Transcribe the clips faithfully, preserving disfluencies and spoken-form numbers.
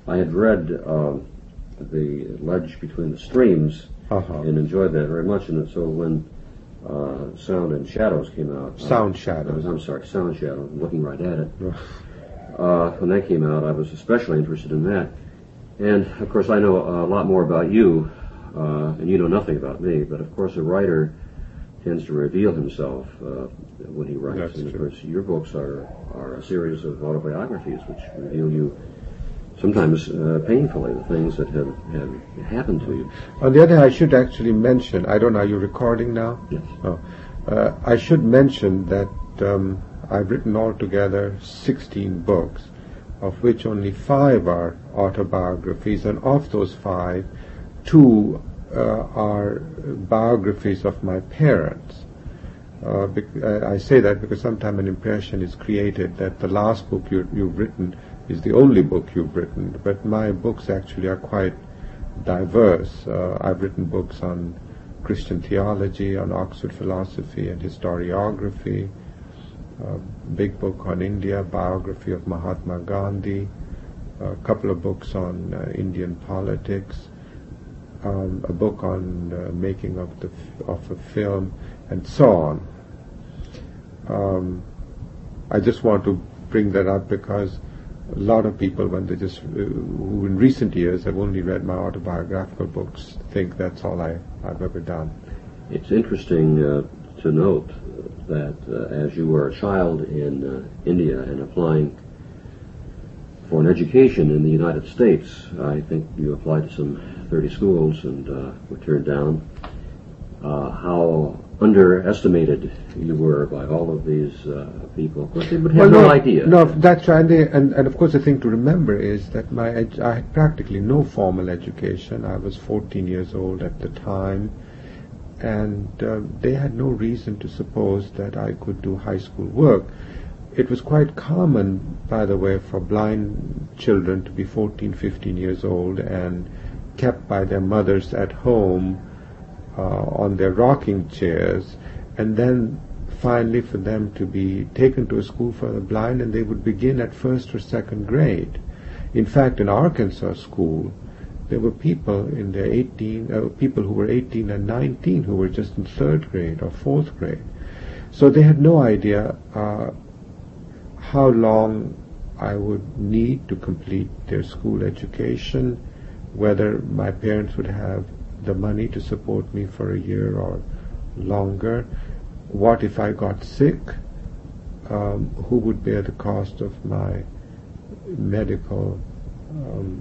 I had read uh, The Ledge Between the Streams uh-huh. and enjoyed that very much. And so when uh, Sound and Shadows came out, Sound uh, Shadows. I'm sorry, Sound Shadows. I'm looking right at it. uh, when that came out, I was especially interested in that. And of course, I know a lot more about you, uh, and you know nothing about me. But of course, a writer tends to reveal himself uh, when he writes. That's and of true. course, your books are are a series of autobiographies which reveal you. Sometimes uh, painfully, the things that have, have happened to you. On the other hand, I should actually mention, I don't know, are you recording now? Yes. Oh. Uh, I should mention that um, I've written altogether sixteen books, of which only five are autobiographies, and of those five, two uh, are biographies of my parents. Uh, bec- I say that because sometimes an impression is created that the last book you, you've written is the only book you've written, but my books actually are quite diverse. Uh, I've written books on Christian theology, on Oxford philosophy and historiography, a big book on India, biography of Mahatma Gandhi, a couple of books on uh, Indian politics, um, a book on uh, making of the f- of a film, and so on. Um, I just want to bring that up because a lot of people, when they just, uh, who in recent years have only read my autobiographical books, think that's all I, I've ever done. It's interesting uh, to note that uh, as you were a child in uh, India and applying for an education in the United States, I think you applied to some thirty schools and uh, were turned down, uh, how underestimated you were by all of these uh, people. Of course, they would have well, no, no idea. No, that's right. And, they, and, and of course, the thing to remember is that my ed- I had practically no formal education. I was fourteen years old at the time, and uh, they had no reason to suppose that I could do high school work. It was quite common, by the way, for blind children to be fourteen, fifteen years old and kept by their mothers at home Uh, on their rocking chairs, and then finally for them to be taken to a school for the blind, and they would begin at first or second grade. In fact, in Arkansas school, there were people in their eighteen, uh, people who were eighteen and nineteen who were just in third grade or fourth grade. So they had no idea uh, how long I would need to complete their school education, whether my parents would have the money to support me for a year or longer. What if I got sick? Um, who would bear the cost of my medical um,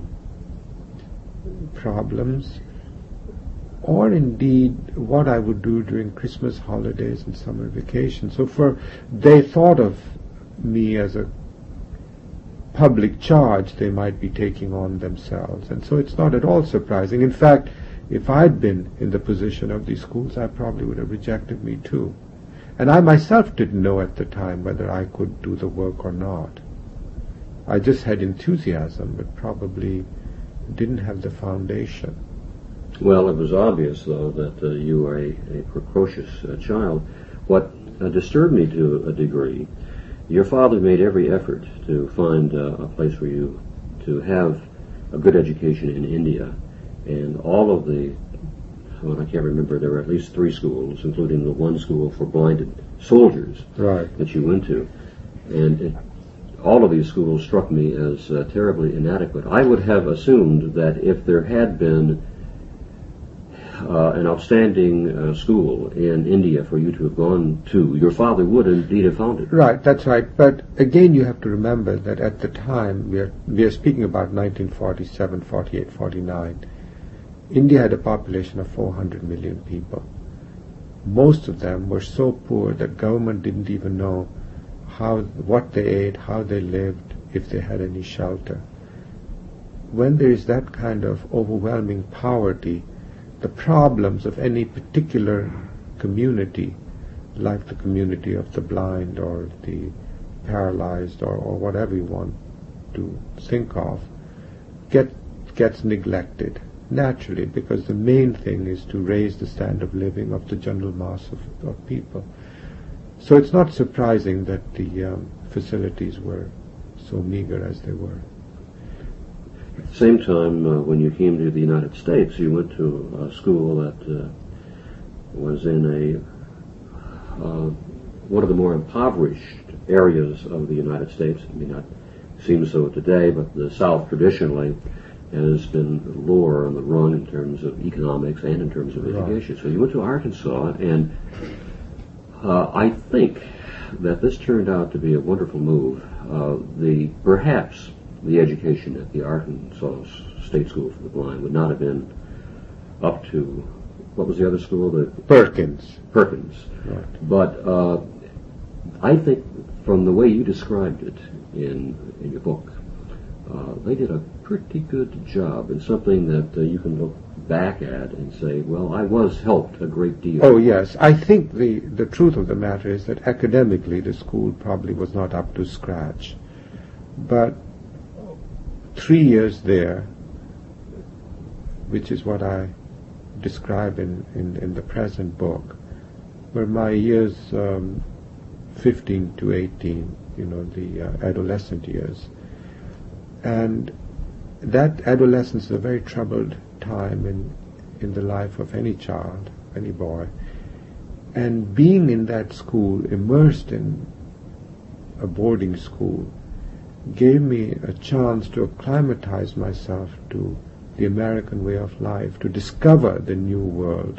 problems? Or indeed, what I would do during Christmas holidays and summer vacation. So for they thought of me as a public charge they might be taking on themselves. And so it's not at all surprising. In fact, if I'd been in the position of these schools, I probably would have rejected me too. And I myself didn't know at the time whether I could do the work or not. I just had enthusiasm, but probably didn't have the foundation. Well, it was obvious, though, that uh, you were a, a precocious uh, child. What uh, disturbed me to a degree, your father made every effort to find uh, a place for you to have a good education in India. And all of the, well, I can't remember, there were at least three schools, including the one school for blinded soldiers right. that you went to. And it, all of these schools struck me as uh, terribly inadequate. I would have assumed that if there had been uh, an outstanding uh, school in India for you to have gone to, your father would indeed have found it. Right, that's right. But again, you have to remember that at the time, we are, we are speaking about nineteen forty-seven, forty-eight, forty-nine, India had a population of four hundred million people. Most of them were so poor that government didn't even know how, what they ate, how they lived, if they had any shelter. When there is that kind of overwhelming poverty, the problems of any particular community, like the community of the blind or the paralyzed or, or whatever you want to think of, get, gets neglected. Naturally, because the main thing is to raise the standard of living of the general mass of, of people. So it's not surprising that the um, facilities were so meager as they were. Same time, uh, when you came to the United States, you went to a school that uh, was in a uh, one of the more impoverished areas of the United States. It may not seem so today, but the South traditionally has been lower on the rung in terms of economics and in terms of education. So you went to Arkansas, and uh, I think that this turned out to be a wonderful move. Uh, the perhaps the education at the Arkansas State School for the Blind would not have been up to, what was the other school? The Perkins. Perkins. Right. But uh, I think from the way you described it in in your book, uh, they did a pretty good job, and something that uh, you can look back at and say, well, I was helped a great deal. Oh, yes. I think the, the truth of the matter is that academically the school probably was not up to scratch. But three years there, which is what I describe in, in, in the present book, were my years um, fifteen to eighteen, you know, the uh, adolescent years. And that adolescence is a very troubled time in, in the life of any child, any boy. And being in that school, immersed in a boarding school, gave me a chance to acclimatize myself to the American way of life, to discover the new world,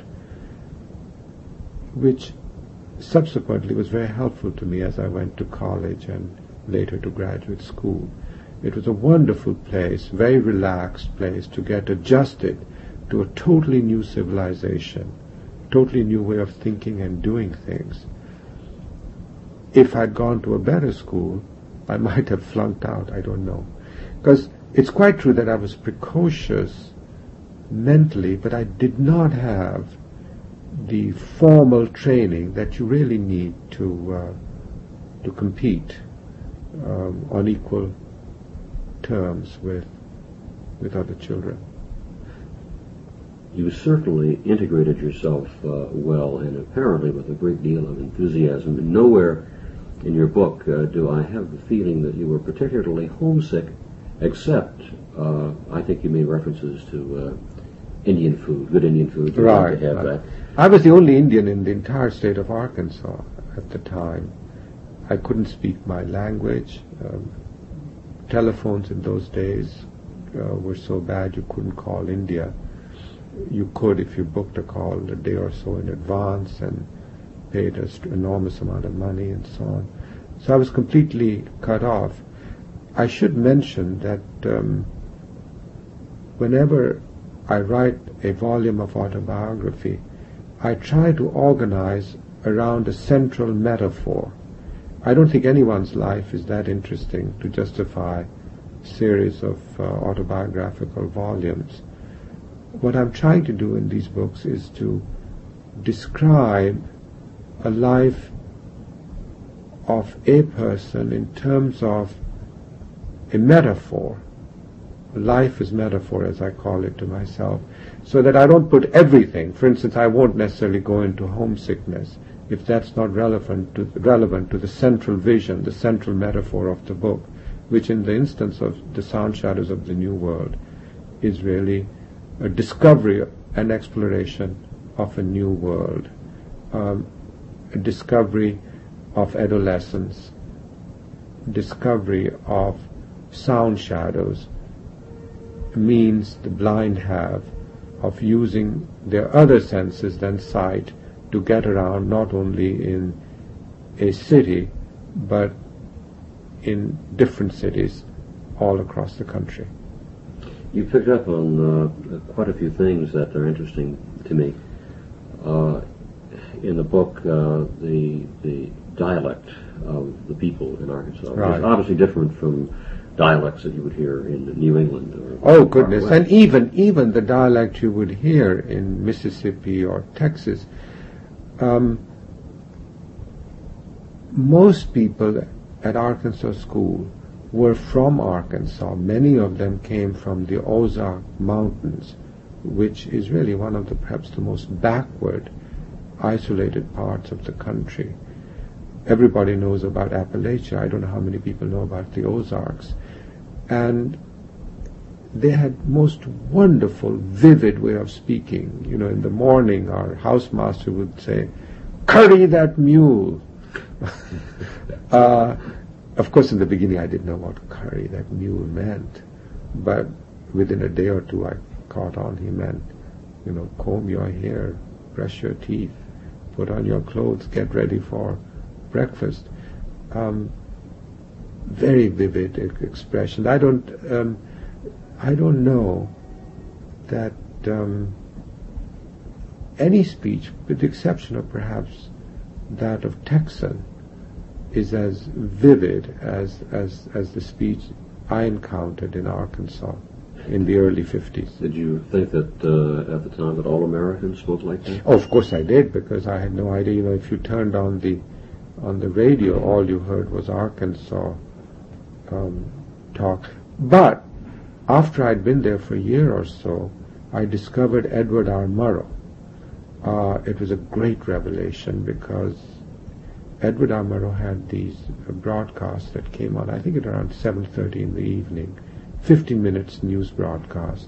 which subsequently was very helpful to me as I went to college and later to graduate school. It was a wonderful place, very relaxed place to get adjusted to a totally new civilization, totally new way of thinking and doing things. If I'd gone to a better school, I might have flunked out, I don't know. Because it's quite true that I was precocious mentally, but I did not have the formal training that you really need to uh, to compete um, on equal terms with with other children. You certainly integrated yourself uh, well, and apparently with a great deal of enthusiasm. And nowhere in your book uh, do I have the feeling that you were particularly homesick, except uh, I think you made references to uh, Indian food, good Indian food. You Right. like to have right. that. I was the only Indian in the entire state of Arkansas at the time. I couldn't speak my language. Um, telephones in those days uh, were so bad you couldn't call India. You could if you booked a call a day or so in advance and paid an enormous amount of money and so on. So I was completely cut off. I should mention that um, whenever I write a volume of autobiography, I try to organize around a central metaphor. I don't think anyone's life is that interesting to justify a series of uh, autobiographical volumes. What I'm trying to do in these books is to describe a life of a person in terms of a metaphor. Life is metaphor, as I call it to myself, so that I don't put everything. For instance, I won't necessarily go into homesickness if that's not relevant to, relevant to the central vision, the central metaphor of the book, which in the instance of The Sound Shadows of the New World is really a discovery and exploration of a new world, um, a discovery of adolescence, discovery of sound shadows, means the blind have of using their other senses than sight to get around not only in a city but in different cities all across the country. You picked up on uh, quite a few things that are interesting to me. Uh, in the book, uh, the the dialect of the people in Arkansas Right. is obviously different from dialects that you would hear in New England. Or Oh goodness! West. And even even the dialect you would hear in Mississippi or Texas, um, most people at Arkansas School were from Arkansas. Many of them came from the Ozark Mountains, which is really one of the perhaps the most backward, isolated parts of the country. Everybody knows about Appalachia. I don't know how many people know about the Ozarks. And they had most wonderful, vivid way of speaking. You know, in the morning our housemaster would say, "Curry that mule." uh, of course, in the beginning I didn't know what curry that mule meant, but within a day or two I caught on he meant, you know, comb your hair, brush your teeth, put on your clothes, get ready for breakfast. Um, very vivid e- expression. I don't, um, I don't know that um, any speech, with the exception of perhaps that of Texan, is as vivid as as as the speech I encountered in Arkansas in the early fifties. Did you think that uh, at the time that all Americans spoke like that? Oh, of course I did, because I had no idea. You know, if you turned on the on the radio, all you heard was Arkansas um, talk. But after I'd been there for a year or so, I discovered Edward R. Murrow. Uh, it was a great revelation, because Edward R. Murrow had these uh, broadcasts that came on, I think at around seven thirty in the evening, fifteen minutes news broadcast.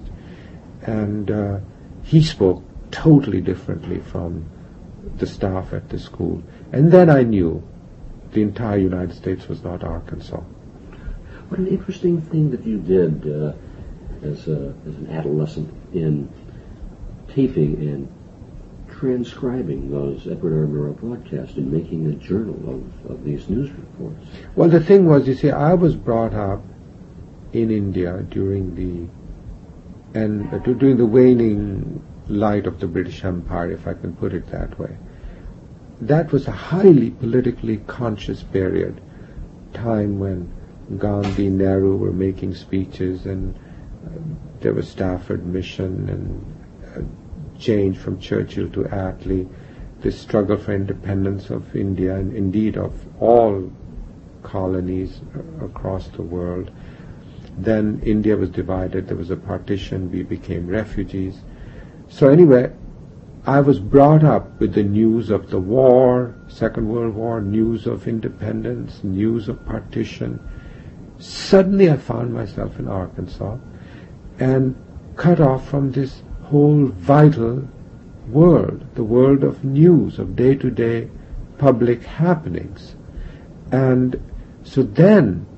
And uh, he spoke totally differently from the staff at the school. And then I knew the entire United States was not Arkansas. What an interesting thing that you did uh, as, a, as an adolescent in taping and transcribing those Edward R. Murrow broadcasts and making a journal of, of these news reports. Well, the thing was, you see, I was brought up in India during the and uh, during the waning light of the British Empire, if I can put it that way. That was a highly politically conscious period, time when Gandhi, Nehru were making speeches, and uh, there was Stafford Mission and uh, change from Churchill to Attlee, the struggle for independence of India and indeed of all colonies uh, across the world. Then India was divided, there was a partition, we became refugees. So anyway, I was brought up with the news of the war, Second World War, news of independence, news of partition. Suddenly I found myself in Arkansas and cut off from this whole vital world, the world of news, of day-to-day public happenings. And so then,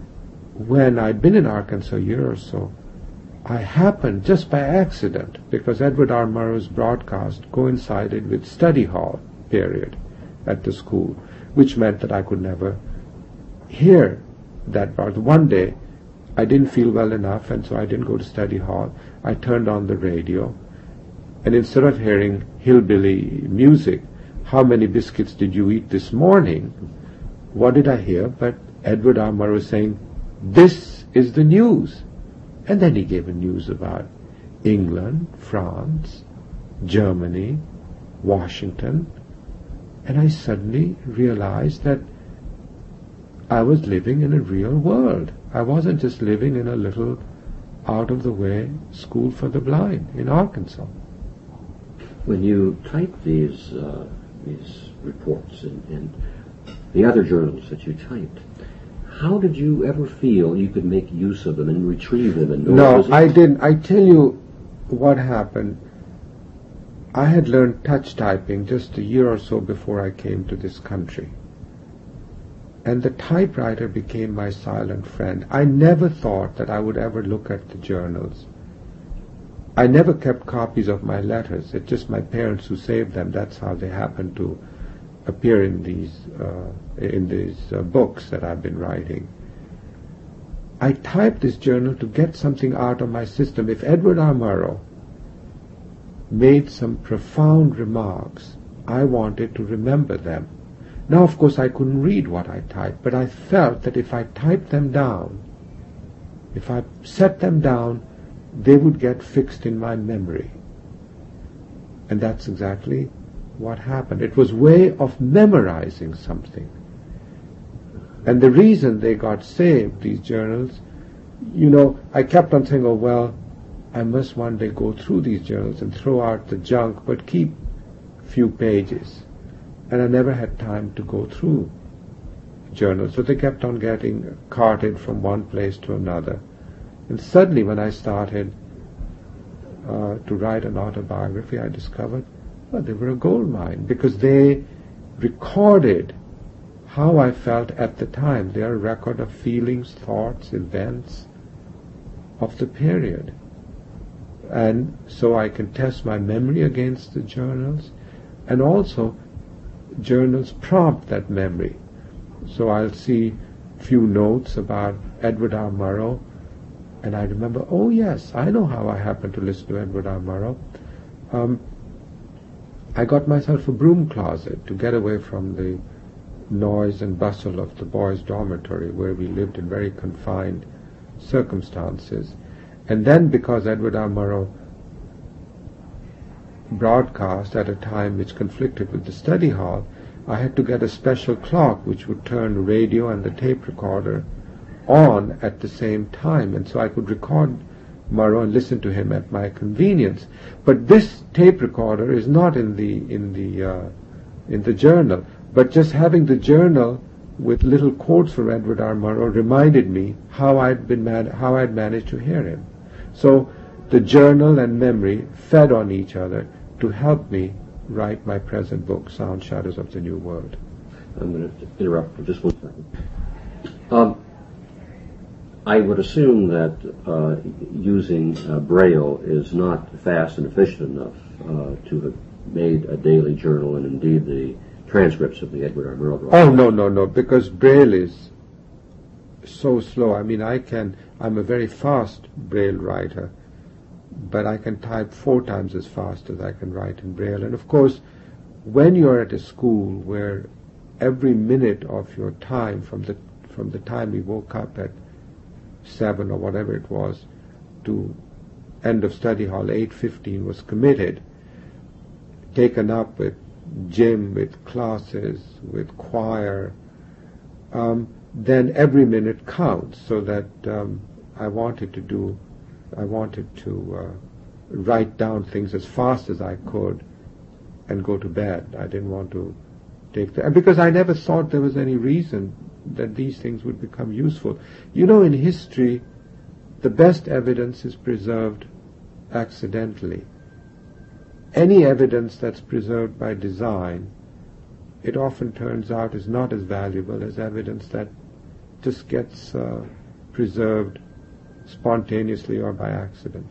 when I'd been in Arkansas a year or so, I happened, just by accident, because Edward R. Murrow's broadcast coincided with study hall period at the school, which meant that I could never hear that part. One day, I didn't feel well enough, and so I didn't go to study hall. I turned on the radio, and instead of hearing hillbilly music, "How many biscuits did you eat this morning?" what did I hear but Edward R. Murrow saying, "This is the news." And then he gave a news about England, France, Germany, Washington, and I suddenly realized that I was living in a real world. I wasn't just living in a little out-of-the-way school for the blind in Arkansas. When you typed these uh, these reports and, and the other journals that you typed, how did you ever feel you could make use of them and retrieve them? And no, I didn't. I tell you what happened. I had learned touch typing just a year or so before I came to this country. And the typewriter became my silent friend. I never thought that I would ever look at the journals. I never kept copies of my letters. It's just my parents who saved them. That's how they happened to appear in these uh, in these uh, books that I've been writing. I typed this journal to get something out of my system. If Edward R. Murrow made some profound remarks, I wanted to remember them. Now, of course, I couldn't read what I typed, but I felt that if I typed them down, if I set them down, they would get fixed in my memory. And that's exactly what happened. It was a way of memorizing something. And the reason they got saved, these journals, you know, I kept on saying, oh, well, I must one day go through these journals and throw out the junk, but keep a few pages. And I never had time to go through journals, so they kept on getting carted from one place to another. And suddenly when I started uh, to write an autobiography, I discovered, well, they were a gold mine, because they recorded how I felt at the time. They are a record of feelings, thoughts, events of the period. And so I can test my memory against the journals, and also journals prompt that memory. So I'll see few notes about Edward R. Murrow, and I remember, oh yes, I know how I happened to listen to Edward R. Murrow. Um, I got myself a broom closet to get away from the noise and bustle of the boys' dormitory, where we lived in very confined circumstances. And then, because Edward R. Murrow broadcast at a time which conflicted with the study hall, I had to get a special clock which would turn the radio and the tape recorder on at the same time, and so I could record Murrow and listen to him at my convenience. But this tape recorder is not in the in the uh, in the journal. But just having the journal with little quotes from Edward R. Murrow reminded me how I'd been man- how I'd managed to hear him. So the journal and memory fed on each other to help me write my present book, Sound Shadows of the New World. I'm going to interrupt for just one second. Um, I would assume that uh, using uh, Braille is not fast and efficient enough uh, to have made a daily journal, and indeed the transcripts of the Edward R. Murrow broadcast. Oh, no, no, no, because Braille is so slow. I mean, I can, I'm a very fast Braille writer, but I can type four times as fast as I can write in Braille. And of course, when you're at a school where every minute of your time, from the from the time we woke up at seven or whatever it was, to end of study hall eight fifteen was committed, taken up with gym, with classes, with choir, um, then every minute counts. So that um, I wanted to do I wanted to uh, write down things as fast as I could and go to bed. I didn't want to take the... Because I never thought there was any reason that these things would become useful. You know, in history, the best evidence is preserved accidentally. Any evidence that's preserved by design, it often turns out is not as valuable as evidence that just gets uh, preserved spontaneously or by accident.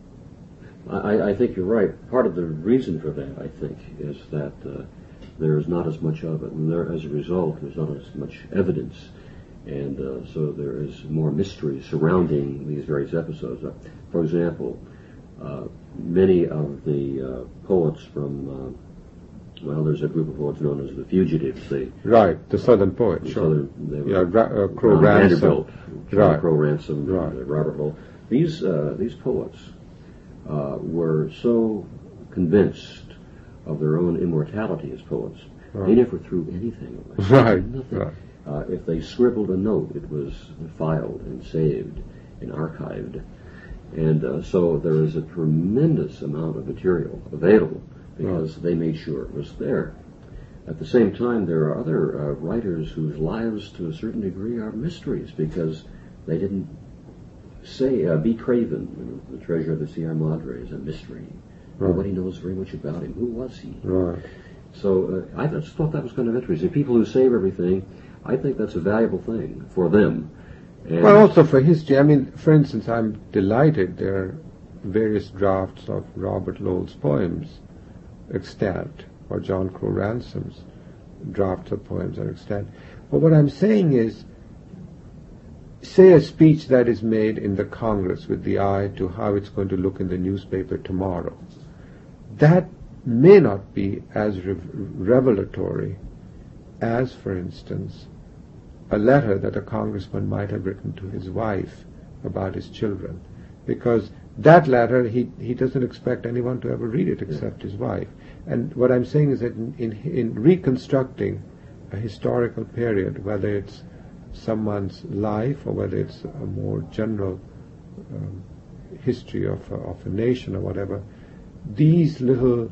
I, I think you're right. Part of the reason for that, I think, is that uh, there is not as much of it, and there, as a result, there's not as much evidence, and uh, so there is more mystery surrounding these various episodes. Uh, for example, uh, many of the uh, poets from, uh, well, there's a group of poets known as the Fugitives. They, right, the Southern poets, the sure. Southern, they were, yeah, Ra- uh, Crow Ron Ransom. Vanderbilt, Right. Crow Ransom, Right. uh, Robert Lowell. These uh, these poets uh, were so convinced of their own immortality as poets, right. they never threw anything away. Right. Nothing. Right. Uh, if they scribbled a note, it was filed and saved and archived, and uh, so there is a tremendous amount of material available because right. they made sure it was there. At the same time, there are other uh, writers whose lives, to a certain degree, are mysteries because they didn't say. Uh, B. Craven, you know, the treasure of the Sierra Madre, is a mystery. Right. Nobody knows very much about him. Who was he? Right. So uh, I just thought that was kind of interesting. People who save everything, I think that's a valuable thing for them. And well, also for history. I mean, for instance, I'm delighted there are various drafts of Robert Lowell's poems extant, or John Crow Ransom's drafts of poems are extant. But what I'm saying is, say a speech that is made in the Congress with the eye to how it's going to look in the newspaper tomorrow. That may not be as re- revelatory as, for instance, a letter that a congressman might have written to his wife about his children. Because that letter, he, he doesn't expect anyone to ever read it except his wife. And what I'm saying is that in, in, in reconstructing a historical period, whether it's someone's life or whether it's a more general um, history of a, of a nation or whatever, these little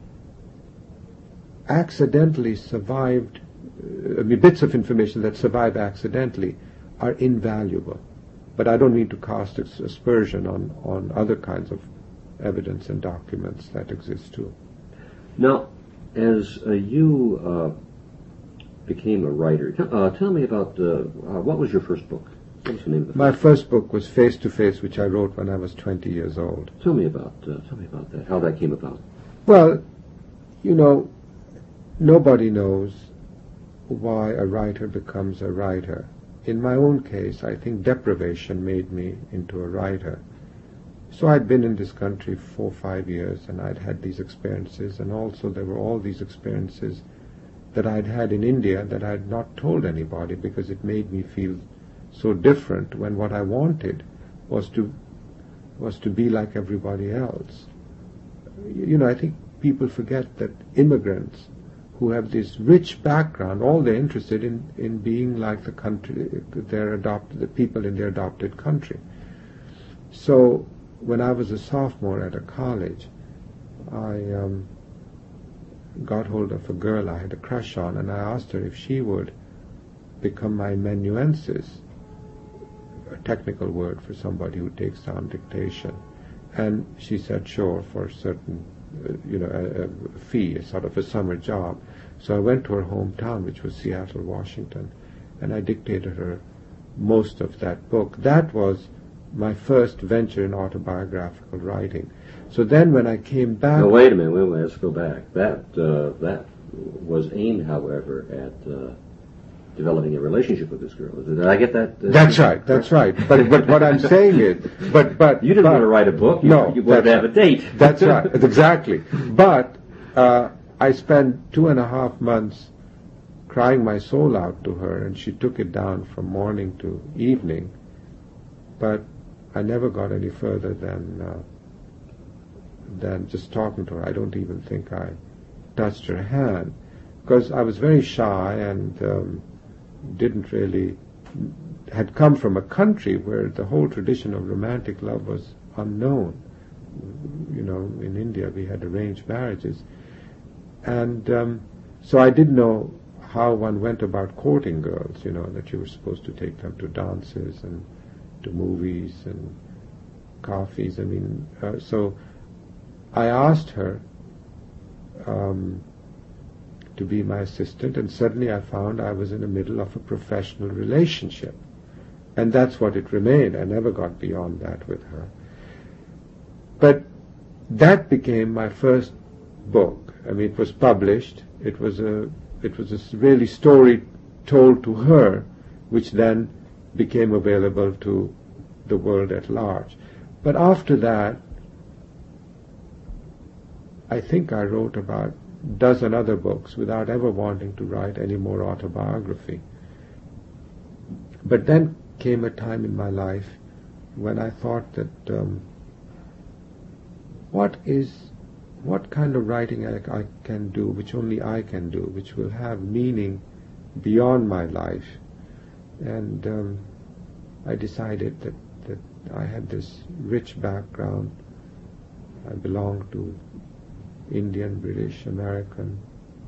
accidentally survived, uh, I mean, bits of information that survive accidentally are invaluable. but I don't mean to cast aspersion on, on other kinds of evidence and documents that exist too. Now, as uh, you uh, became a writer, t- uh, tell me about, uh, uh, what was your first book? What was the name of the My first first book was Face to Face, which I wrote when I was twenty years old. Tell me about, uh, tell me about that, how that came about. Well, you know, nobody knows why a writer becomes a writer. In my own case, I think deprivation made me into a writer. So I'd been in this country for five years, and I'd had these experiences, and also there were all these experiences that I'd had in India that I'd not told anybody because it made me feel so different when what I wanted was to was to be like everybody else. You know, I think people forget that immigrants who have this rich background, all they're interested in, in being like the country, their adopted, the people in their adopted country. So when I was a sophomore at a college, I um, got hold of a girl I had a crush on, and I asked her if she would become my amanuensis, a technical word for somebody who takes down dictation. And she said sure, for a certain, uh, you know, a, a fee, a sort of a summer job. So I went to her hometown, which was Seattle, Washington, and I dictated her most of that book. That was my first venture in autobiographical writing. So then when I came back... No, wait a minute, wait a minute, let's go back. That, uh, that was aimed, however, at uh, developing a relationship with this girl. Did I get that? Uh, that's right, that's right. But but what I'm saying is... but but You didn't but, want to write a book, you, no, you wanted to have right. a date. That's right, exactly. But uh, I spent two and a half months crying my soul out to her, and she took it down from morning to evening. But I never got any further than uh, than just talking to her. I don't even think I touched her hand, because I was very shy and um, didn't really, had come from a country where the whole tradition of romantic love was unknown. You know, in India we had arranged marriages. And um, so I didn't know how one went about courting girls, you know, that you were supposed to take them to dances and to movies and coffees. I mean, uh, so I asked her um, to be my assistant, and suddenly I found I was in the middle of a professional relationship. And that's what it remained. I never got beyond that with her. But that became my first book. I mean, it was published. It was a, it was a really story told to her, which then became available to the world at large. But after that, I think I wrote about a dozen other books without ever wanting to write any more autobiography. But then came a time in my life when I thought that um, what is, what kind of writing I, I can do, which only I can do, which will have meaning beyond my life. And um, I decided that, that I had this rich background. I belonged to Indian, British, American,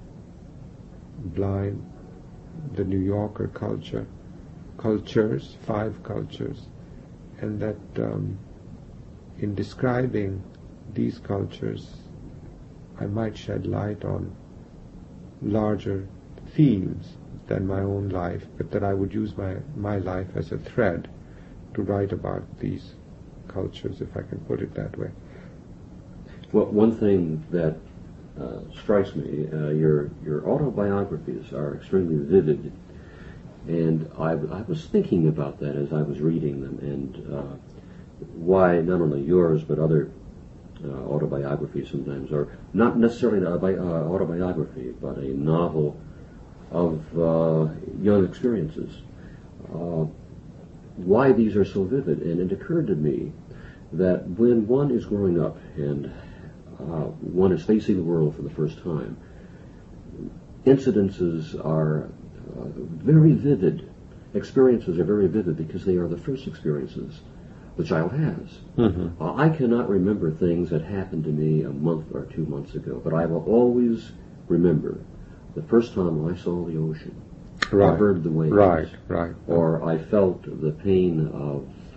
blind, the New Yorker culture, cultures, five cultures, and that um, in describing these cultures, I might shed light on larger themes than my own life, but that I would use my, my life as a thread to write about these cultures, if I can put it that way. Well, one thing that uh, strikes me, uh, your your autobiographies are extremely vivid, and I, I was thinking about that as I was reading them, and uh, why not only yours but other uh, autobiographies sometimes are not necessarily an autobi- uh, autobiography, but a novel of uh, young experiences. Uh, why these are so vivid, and it occurred to me that when one is growing up and Uh, one is facing the world for the first time, incidences are uh, very vivid, experiences are very vivid because they are the first experiences the child has. Mm-hmm. Uh, I cannot remember things that happened to me a month or two months ago, but I will always remember the first time I saw the ocean, right. or heard the waves, right, right, or I felt the pain of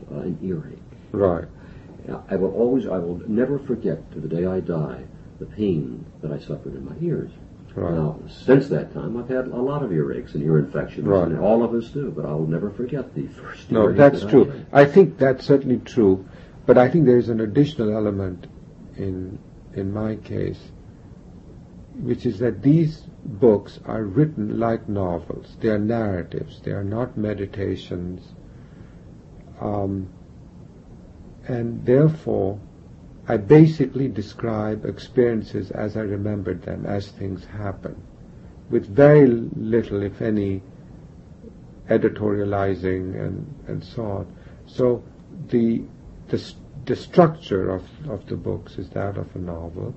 uh, an earache. Right. I will always, I will never forget to the day I die the pain that I suffered in my ears. Right. Now, since that time, I've had a lot of earaches and ear infections, Right. and all of us do, but I'll never forget the first No, earache that's that true. I had. I think that's certainly true, but I think there is an additional element in in my case, which is that these books are written like novels. They are narratives. They are not meditations. Um, and therefore, I basically describe experiences as I remembered them, as things happen, with very little, if any, editorializing and, and so on. So the the, st- the structure of, of the books is that of a novel,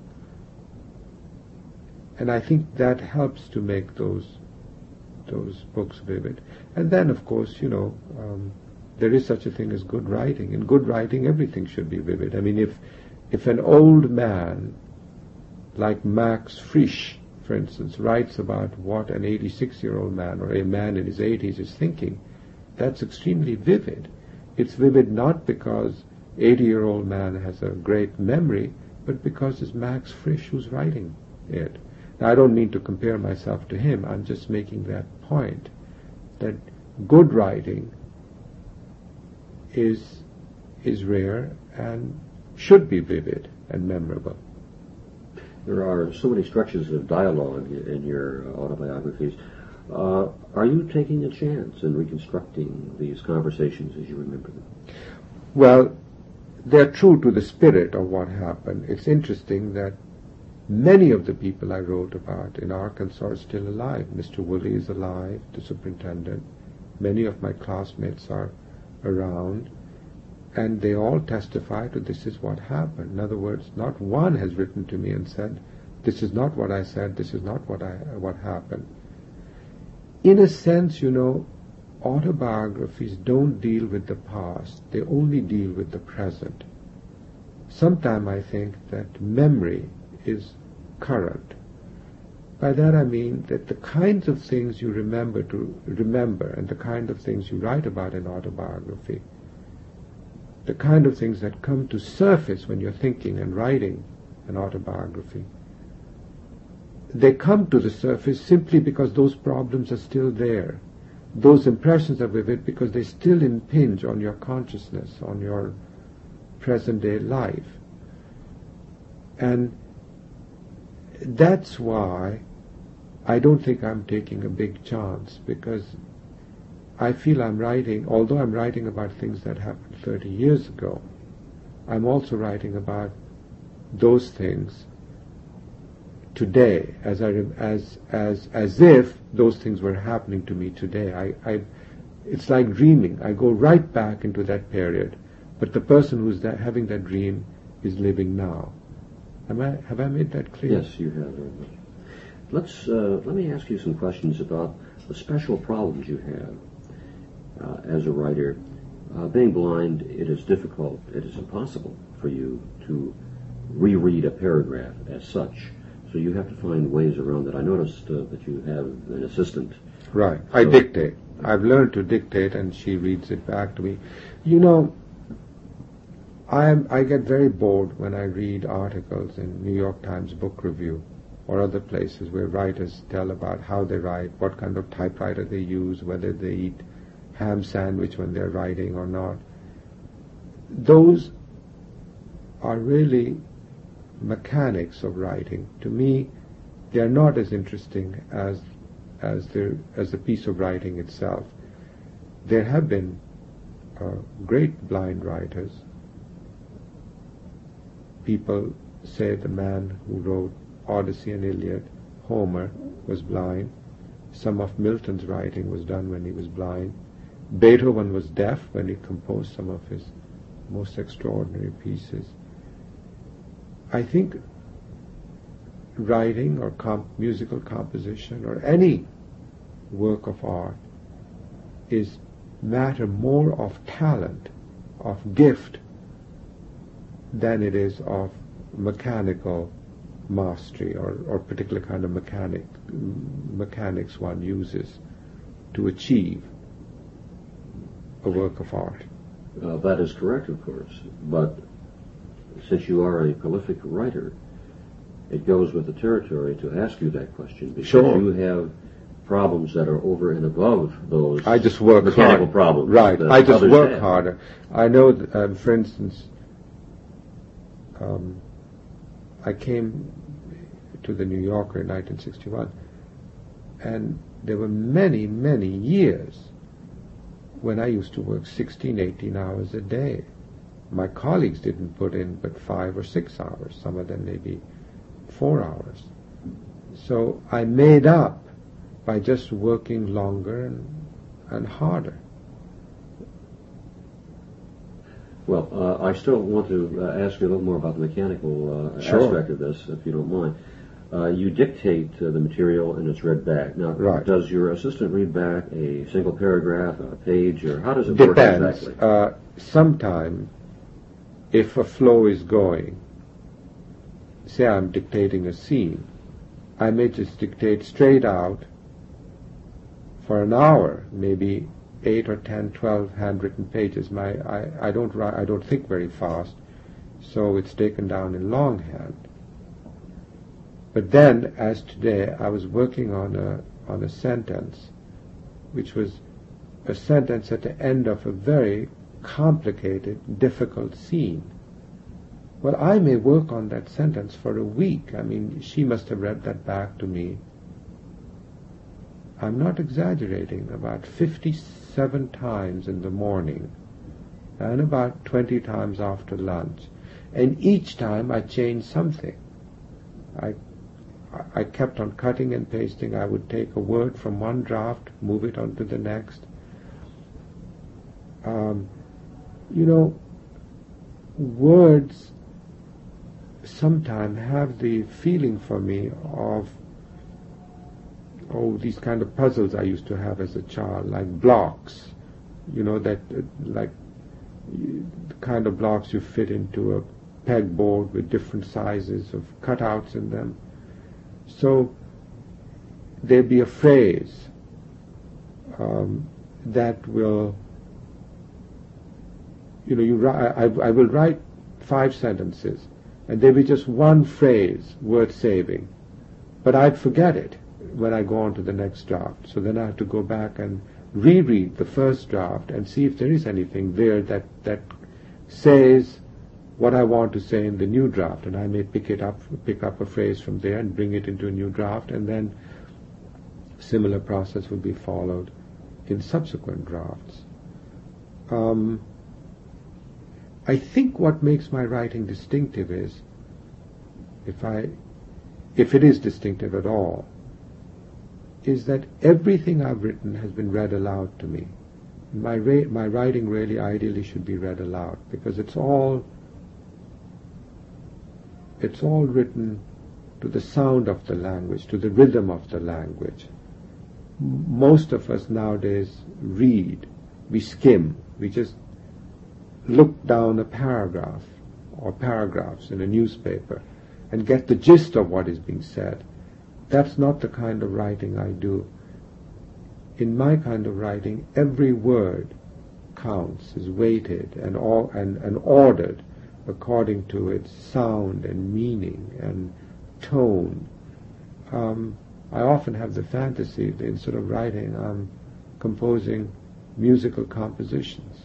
and I think that helps to make those those books vivid. And then, of course, you know, um, there is such a thing as good writing. In good writing, everything should be vivid. I mean, if if an old man like Max Frisch, for instance, writes about what an eighty-six-year-old man or a man in his eighties is thinking, that's extremely vivid. It's vivid not because eighty-year-old man has a great memory, but because it's Max Frisch who's writing it. Now, I don't mean to compare myself to him. I'm just making that point, that good writing is is rare and should be vivid and memorable. There are so many structures of dialogue in your autobiographies. Uh, are you taking a chance in reconstructing these conversations as you remember them? Well, they're true to the spirit of what happened. It's interesting that many of the people I wrote about in Arkansas are still alive. Mister Woolley is alive, the superintendent. Many of my classmates are around, and they all testify to this is what happened. In other words, not one has written to me and said, this is not what I said, this is not what I what happened. In a sense, you know, autobiographies don't deal with the past, they only deal with the present. Sometimes I think that memory is current. By that I mean that the kinds of things you remember to remember and the kind of things you write about in autobiography, the kind of things that come to surface when you're thinking and writing an autobiography, they come to the surface simply because those problems are still there. Those impressions are vivid because they still impinge on your consciousness, on your present-day life. And that's why I don't think I'm taking a big chance, because I feel I'm writing, although I'm writing about things that happened thirty years ago, I'm also writing about those things today, as I as as as if those things were happening to me today. I, I it's like dreaming. I go right back into that period, but the person who's that, having that dream is living now. Am I have I made that clear? Yes, you have. Very much. Let's uh, let me ask you some questions about the special problems you have uh, as a writer. Uh, being blind, it is difficult. It is impossible for you to reread a paragraph as such. So you have to find ways around that. I noticed uh, that you have an assistant. Right. I So- dictate. I've learned to dictate, and she reads it back to me. You know, I am, I get very bored when I read articles in New York Times Book Review or other places where writers tell about how they write, what kind of typewriter they use, whether they eat ham sandwich when they're writing or not. Those are really mechanics of writing. To me, they are not as interesting as as the as the piece of writing itself. There have been uh, great blind writers. People say the man who wrote Odyssey and Iliad, Homer, was blind. Some of Milton's writing was done when he was blind. Beethoven was deaf when he composed some of his most extraordinary pieces. I think writing or comp- musical composition or any work of art is matter more of talent, of gift, than it is of mechanical mastery or, or particular kind of mechanic mechanics one uses to achieve a work of art. Uh, that is correct, of course. But since you are a prolific writer, it goes with the territory to ask you that question, because Sure. you have problems that are over and above those I just work mechanical hard. problems. Right. that I just others work have. harder. I know, that, um, for instance, um, I came to the New Yorker in nineteen sixty-one, and there were many, many years when I used to work sixteen, eighteen hours a day. My colleagues didn't put in but five or six hours, some of them maybe four hours. So I made up by just working longer and, and harder. Well, uh, I still want to uh, ask you a little more about the mechanical uh, Sure. aspect of this, if you don't mind. Uh, you dictate uh, the material and it's read back. Now, Right. does your assistant read back a single paragraph, a page, or how does it work Depends. exactly? Uh, sometime, if a flow is going, say I'm dictating a scene, I may just dictate straight out for an hour, maybe eight or ten, twelve handwritten pages. My I, I don't write, I don't think very fast, so it's taken down in longhand. But then, as today, I was working on a on a sentence, which was a sentence at the end of a very complicated, difficult scene. Well, I may work on that sentence for a week. I mean, she must have read that back to me. I'm not exaggerating, about fifty-seven times in the morning and about twenty times after lunch. And each time I changed something. I I kept on cutting and pasting. I would take a word from one draft, move it on to the next. Um, you know, words sometimes have the feeling for me of, oh, these kind of puzzles I used to have as a child, like blocks, you know, that uh, like you, the kind of blocks you fit into a pegboard with different sizes of cutouts in them. So there'd be a phrase um, that will, you know, you ri- I, I will write five sentences, and there'll be just one phrase worth saving, but I'd forget it when I go on to the next draft. So then I have to go back and reread the first draft and see if there is anything there that, that says what I want to say in the new draft, and I may pick it up, pick up a phrase from there and bring it into a new draft, and then similar process will be followed in subsequent drafts. Um, I think what makes my writing distinctive is, if I, if it is distinctive at all, is that everything I've written has been read aloud to me. My ra- my writing really ideally should be read aloud, because it's all it's all written to the sound of the language, to the rhythm of the language. M- most of us nowadays read, we skim, we just look down a paragraph or paragraphs in a newspaper and get the gist of what is being said. That's not the kind of writing I do. In my kind of writing, every word counts, is weighted and all and, and ordered according to its sound and meaning and tone. Um, I often have the fantasy that instead of writing, I'm composing musical compositions.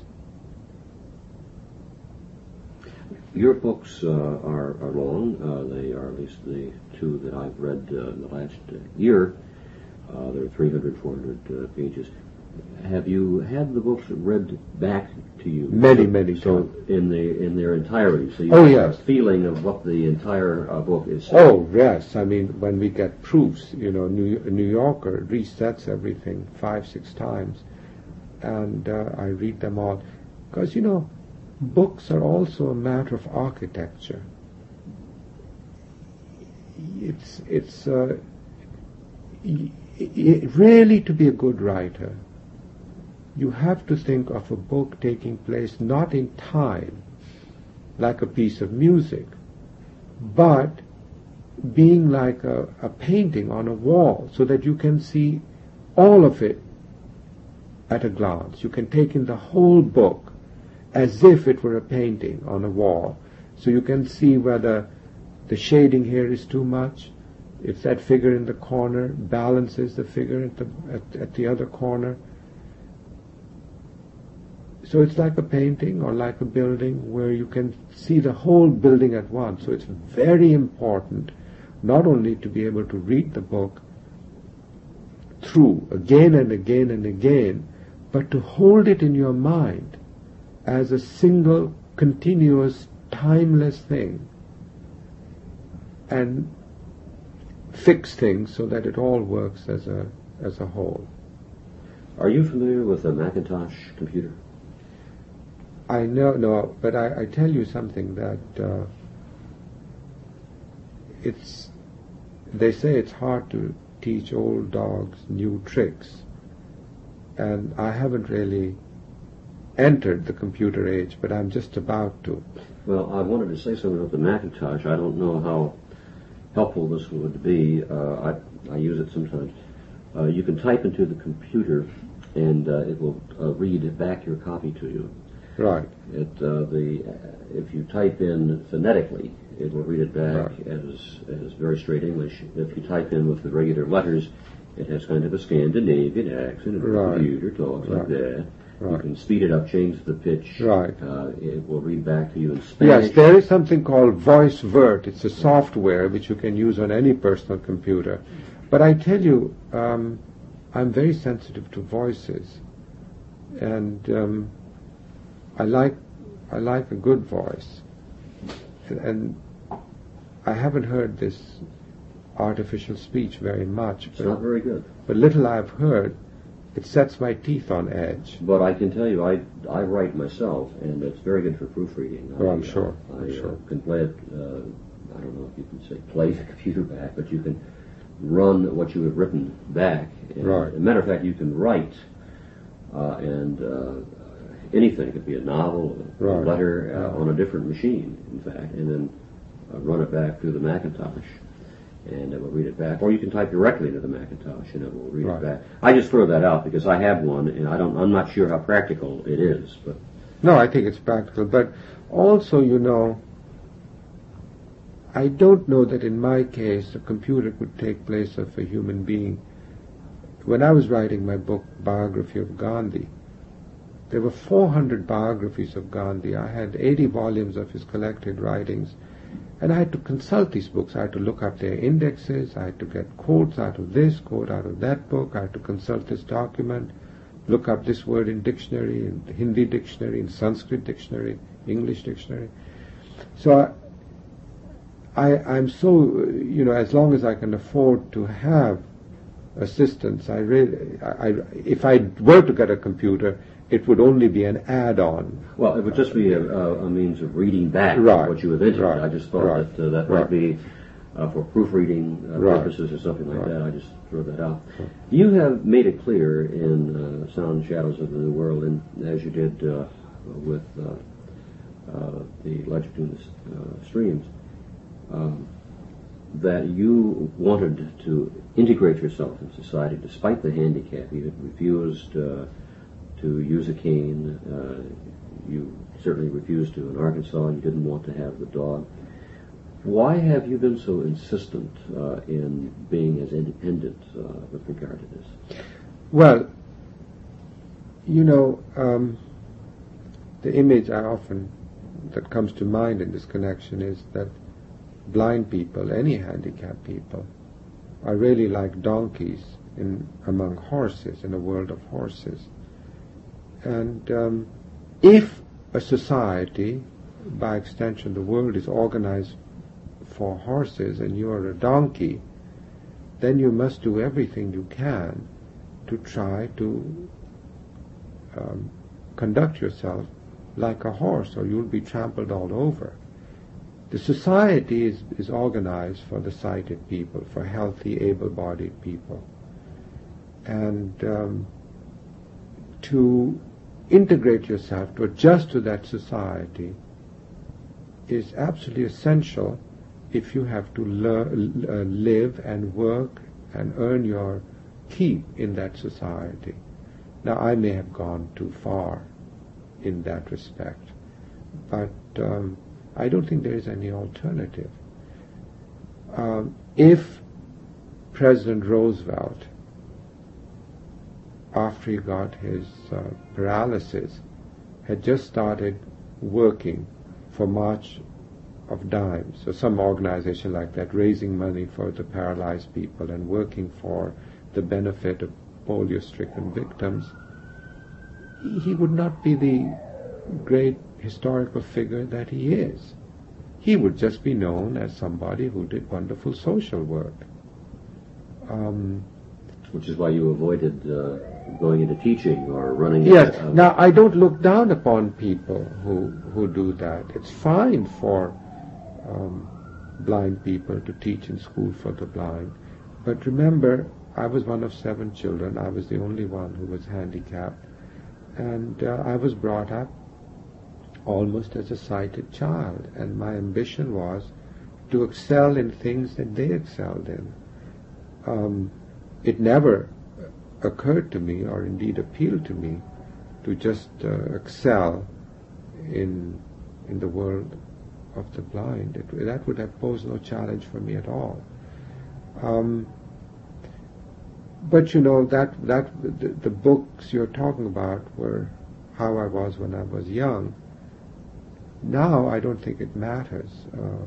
Your books uh, are, are long. Uh, they are at least the two that I've read uh, in the last uh, year. Uh, they're three hundred, four hundred uh, pages. Have you had the books read back to you? Many, so, many So times. in the in their entirety, so you Oh, have yes. a feeling of what the entire uh, book is saying. Oh, yes. I mean, when we get proofs, you know, New, New Yorker resets everything five, six times, and uh, I read them all. Because, you know, books are also a matter of architecture. It's, it's uh, y- y- really, to be a good writer, you have to think of a book taking place not in time, like a piece of music, but being like a, a painting on a wall, so that you can see all of it at a glance. You can take in the whole book as if it were a painting on a wall. So you can see whether the shading here is too much, if that figure in the corner balances the figure at the, at, at the other corner. So it's like a painting or like a building where you can see the whole building at once. So it's very important not only to be able to read the book through again and again and again, but to hold it in your mind as a single, continuous, timeless thing and fix things so that it all works as a as a whole. Are you familiar with a Macintosh computer? I know, no, but I, I tell you something that uh, it's, they say it's hard to teach old dogs new tricks, and I haven't really entered the computer age, but I'm just about to. Well, I wanted to say something about the Macintosh. I don't know how helpful this would be. Uh, I, I use it sometimes. Uh, you can type into the computer, and uh, it will uh, read back your copy to you. Right. It uh, the uh, if you type in phonetically, it will read it back Right. as as very straight English. If you type in with the regular letters, it has kind of a Scandinavian accent. And Right. the computer talks Right. like that. Right. You can speed it up, change the pitch. Right. Uh, it will read back to you in Spanish. Yes, there is something called VoiceVert. It's a software which you can use on any personal computer. But I tell you, um, I'm very sensitive to voices, and um, I like I like a good voice, and, and I haven't heard this artificial speech very much. It's But, not very good. but little I've heard, it sets my teeth on edge. But I can tell you, I I write myself, and it's very good for proofreading. Oh, I, I'm sure. I, I'm uh, sure. can play it. Uh, I don't know if you can say play the computer back, but you can run what you have written back. And, Right. As a matter of fact, you can write uh, and uh, anything. It could be a novel, a Right. letter uh, Yeah. on a different machine, in fact, and then uh, run it back through the Macintosh, and it will read it back. Or you can type directly into the Macintosh, and it will read Right. it back. I just throw that out because I have one, and I don't. I'm not sure how practical it is, but No, I think it's practical. But also, you know, I don't know that in my case a computer could take place of a human being. When I was writing my book, Biography of Gandhi, there were four hundred biographies of Gandhi. I had eighty volumes of his collected writings, and I had to consult these books. I had to look up their indexes. I had to get quotes out of this, quote out of that book. I had to consult this document, look up this word in dictionary, in Hindi dictionary, in Sanskrit dictionary, English dictionary. So I, I, I'm so, you know, as long as I can afford to have assistance, I really, I, I, if I were to get a computer, it would only be an add-on. well, it would just be a, a, a means of reading back Right. what you have entered. Right. I just thought Right. that uh, that Right. might be uh, for proofreading uh, Right. purposes or something like Right. that. I just throw that out. You have made it clear in uh, Sound Shadows of the New World, and as you did uh, with uh, uh, the Legend in the uh, Streams, um, that you wanted to integrate yourself in society despite the handicap. You had refused uh, to use a cane. Uh, you certainly refused to in Arkansas. You didn't want to have the dog. Why have you been so insistent uh, in being as independent uh, with regard to this? Well, you know, um, the image I often, that comes to mind in this connection is that blind people, any handicapped people, are really like donkeys in among horses, in a world of horses. And um, if a society, by extension the world, is organized for horses and you are a donkey, then you must do everything you can to try to um, conduct yourself like a horse, or you'll be trampled all over. The society is, is organized for the sighted people, for healthy, able-bodied people. And um, to integrate yourself, to adjust to that society, is absolutely essential if you have to learn, uh, live and work and earn your keep in that society. Now, I may have gone too far, in that respect. But um, I don't think there is any alternative. Um, if President Roosevelt, after he got his uh, paralysis, had just started working for March of Dimes, or some organization like that, raising money for the paralyzed people and working for the benefit of polio-stricken victims, he would not be the great historical figure that he is. He would just be known as somebody who did wonderful social work. Um, Which is why you avoided uh, going into teaching or running. Yes. A, uh, now, I don't look down upon people who who do that. It's fine for um, blind people to teach in school for the blind. But remember, I was one of seven children. I was the only one who was handicapped. And uh, I was brought up almost as a sighted child. And my ambition was to excel in things that they excelled in. Um, it never occurred to me, or indeed appealed to me, to just uh, excel in in the world of the blind. It, that would have posed no challenge for me at all. Um, but you know that that the, the books you're talking about were how I was when I was young. Now I don't think it matters, uh,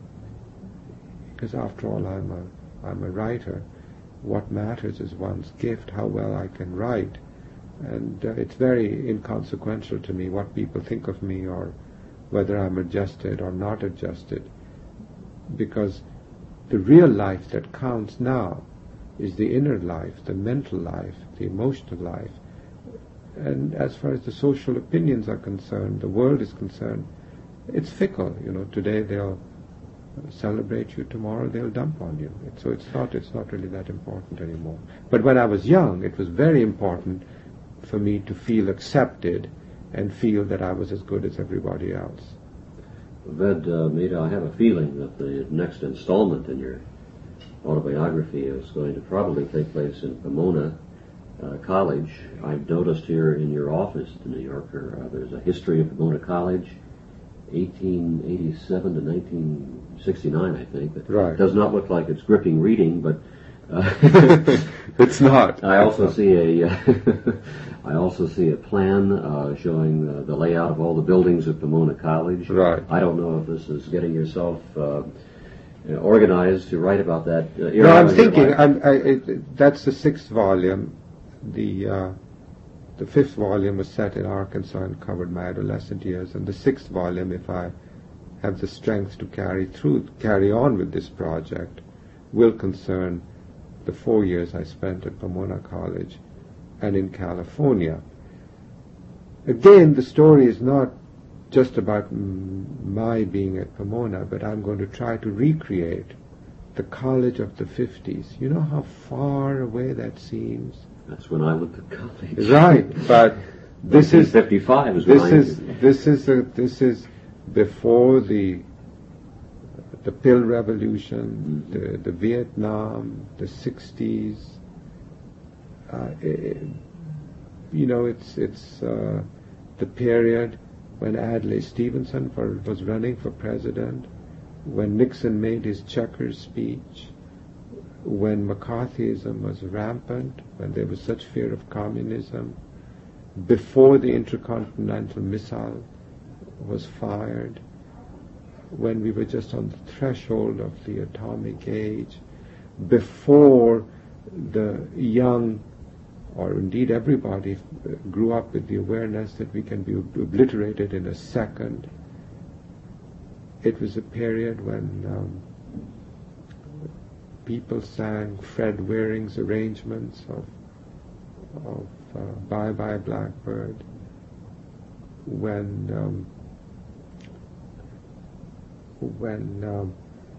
because after all I'm a I'm a writer. What matters is one's gift, how well I can write. And uh, it's very inconsequential to me what people think of me or whether I'm adjusted or not adjusted. Because the real life that counts now is the inner life, the mental life, the emotional life. And as far as the social opinions are concerned, the world is concerned, it's fickle. You know, today they'll celebrate you, tomorrow they'll dump on you. It, so it's not it's not really that important anymore. But when I was young, it was very important for me to feel accepted and feel that I was as good as everybody else. Ved uh, Mehta, I have a feeling that the next installment in your autobiography is going to probably take place in Pomona uh, College. I've noticed here in your office, The New Yorker, uh, there's a history of Pomona College, eighteen eighty-seven to nineteen sixty-nine, I think. It right. does not look like it's gripping reading, but uh, it's not. I also see a, uh, I also see a plan uh, showing uh, the layout of all the buildings at Pomona College. Right. I don't know if this is getting yourself uh, organized to write about that. Uh, no, I'm thinking. I'm, I, it, that's the sixth volume. The uh, the fifth volume was set in Arkansas and covered my adolescent years, and the sixth volume, if I have the strength to carry through, carry on with this project, will concern the four years I spent at Pomona College and in California. Again, the story is not just about m- my being at Pomona, but I'm going to try to recreate the college of the fifties. You know how far away that seems? That's when I went to college. Right, but this is fifty-five is this when I is this is a, this is before the the pill revolution, mm-hmm. the the Vietnam, the sixties. Uh, it, you know, it's it's uh, the period when Adlai Stevenson for, was running for president, when Nixon made his Checkers speech, when McCarthyism was rampant, when there was such fear of communism, before the intercontinental missile was fired, when we were just on the threshold of the atomic age, before the young, or indeed everybody, grew up with the awareness that we can be obliterated in a second. It was a period when um, people sang Fred Waring's arrangements of, of uh, Bye Bye Blackbird, when um, when um,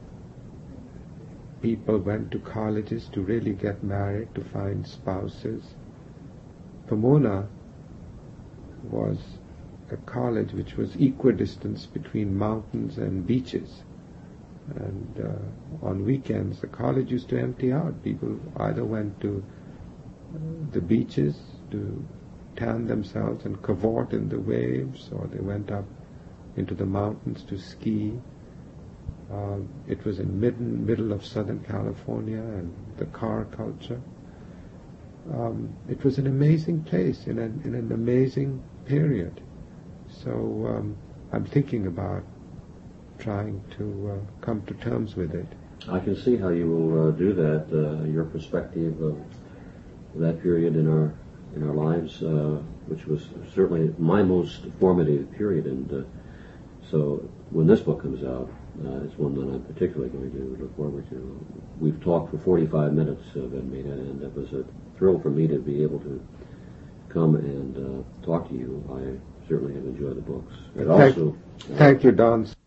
people went to colleges to really get married, to find spouses. Pomona was a college which was equidistant between mountains and beaches. And uh, on weekends, the college used to empty out. People either went to uh, the beaches to tan themselves and cavort in the waves, or they went up into the mountains to ski. Uh, it was in mid middle of Southern California and the car culture. Um, it was an amazing place in an, in an amazing period. So um, I'm thinking about trying to uh, come to terms with it. I can see how you will uh, do that. Uh, your perspective of that period in our in our lives, uh, which was certainly my most formative period, and uh, so when this book comes out, uh, it's one that I'm particularly going to look forward to. We've talked for forty-five minutes, uh, Vedmita, and it was a thrill for me to be able to come and uh, talk to you. I certainly have enjoyed the books. But Thank, also, uh, thank you, Don.